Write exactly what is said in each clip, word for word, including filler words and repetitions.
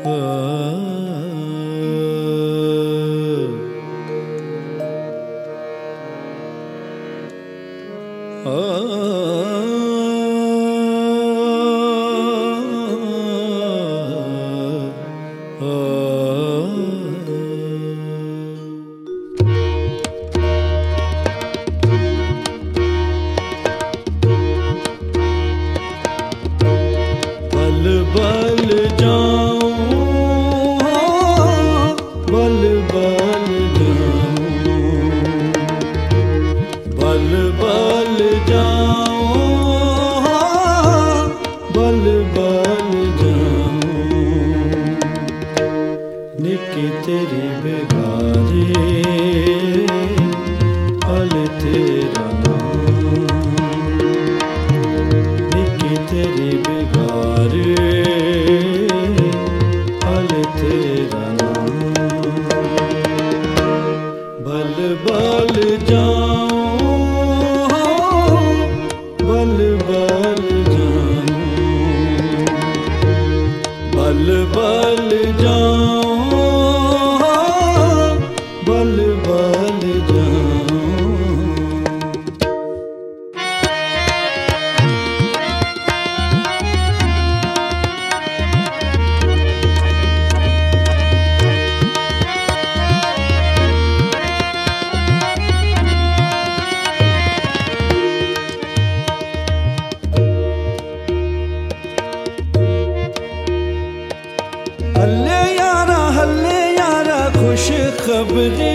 खबरी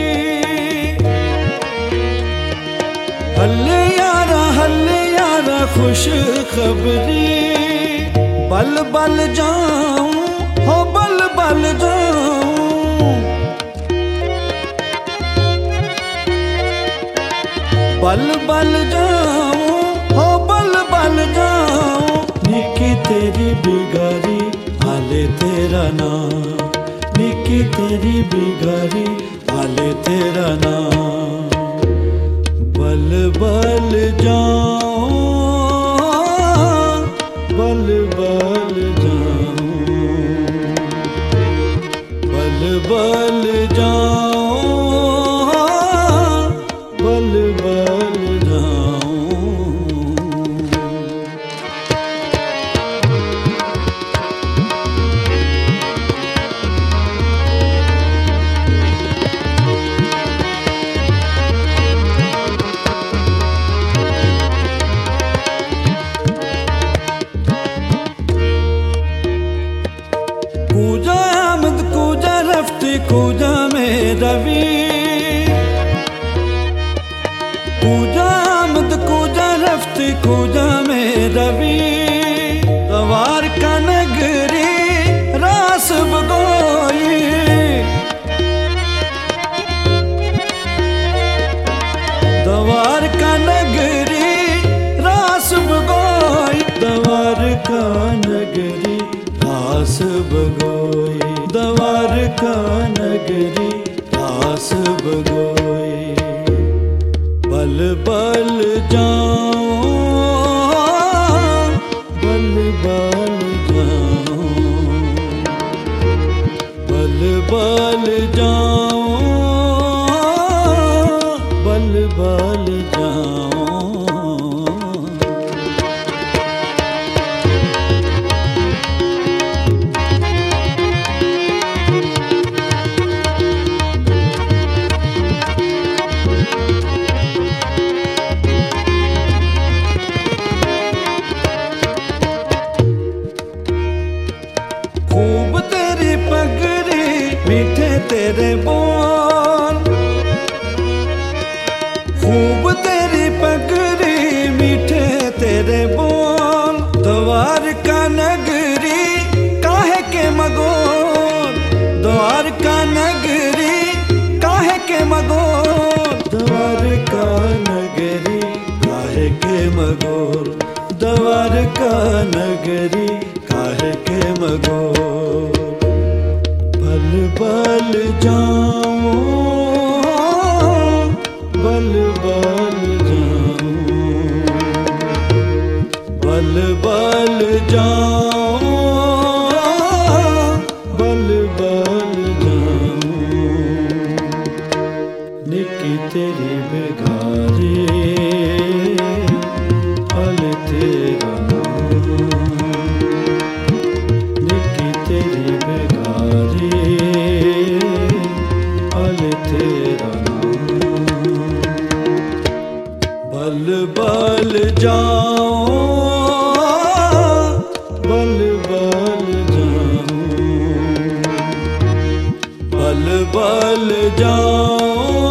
हल्ले यारा हल्ले यारा खुश खबरी बल बल जाऊं हो बल बल जाऊं बल बल जाऊं हो बल बल जाऊं निकी तेरी बिगारी हाले तेरा नाम निकी तेरी बिगारी हाले तेरा नाम बल बल जाऊं बल बल जाऊं बल बल जाऊं बल बल जाऊं कूजा में रवि कूजा आमद कूजा रफ्ती कूजा में रवि गवार का नगरी रास बगोई दवार का नगरी रास बगोई दवार का नगरी रास बगोई दवार का नगरी रास बगोई बल बल जाऊं बल बल जाऊं बल बल जाऊं बल बल जाऊं मीठे तेरे बोल खूब तेरी पगड़ी मीठे तेरे बोल द्वार का नगरी काहे के मगोल द्वार का नगरी काहे के मगोल द्वार का नगरी काहे के मगोल द्वार का नगरी काहे के मगोल बल बल जाऊं बल बल जाऊं बल बल जाऊं बल बल जाऊं,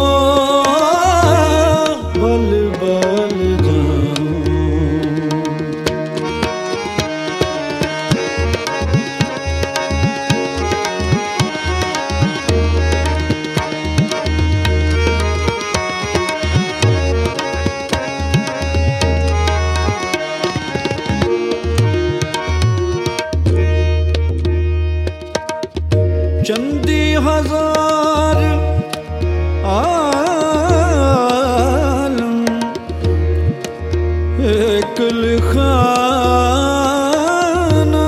बल बल जाऊं। चंदी हजार आलम एक लिखाना,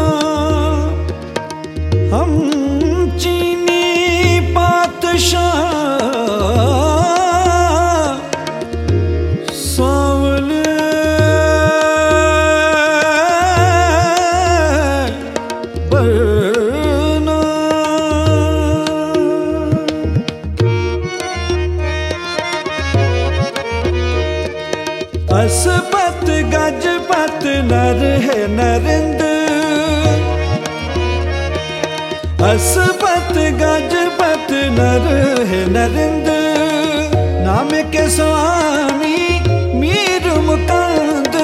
हम चीनी पातशाह सांवले बरना। असपत गजपत नर है नरिंद, असपत गजपत नर है नरिंद। नाम के स्वामी मीर मुकंद,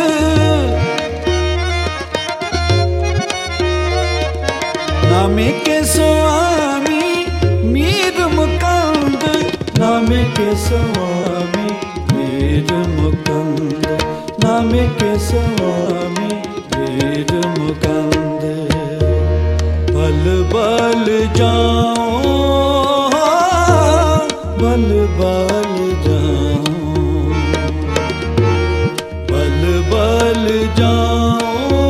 नाम के स्वामी मीर मुकंद, नाम के स्वामी वीर मुकंद, नाम के स्वामी वीर मुकंद। बल बल जाऊं, बल बल जाऊं, बल बल जाऊं,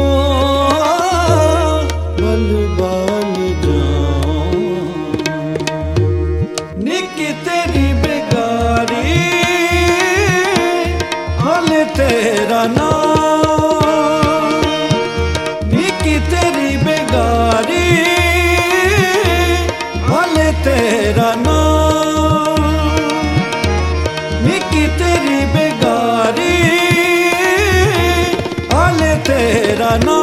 बल बल जाऊं। निकी तेरी बेगारी तेरा नाम, निकी तेरी बेगारी हाले तेरा नाम, निकी तेरी बेगारी हाले तेरा नाम।